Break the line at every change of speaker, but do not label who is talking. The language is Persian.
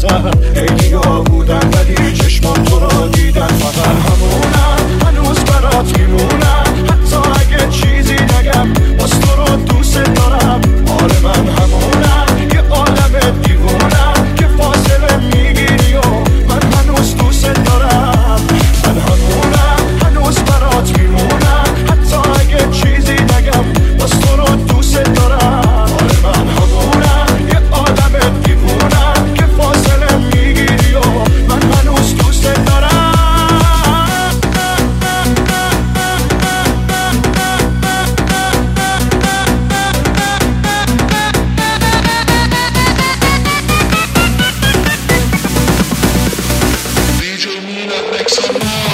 وسط خیلی ها بودن ولی چشمان تو را دیدن فقط همونم هنوز برات میمونم حتی اگه چیزی نگم باز تو رو دوست دارم آره من همونم یه عالم دیوونم که فاصله میگیری و من هنوز دوست دارم من همونم هنوز برات میمونم حتی اگه چیزی نگم باز تو رو دوست دارم آره من همونم یه عالم دیوونم که فاصله میگیری و من هنوز دوست دارم
DJ Mina, make some noise.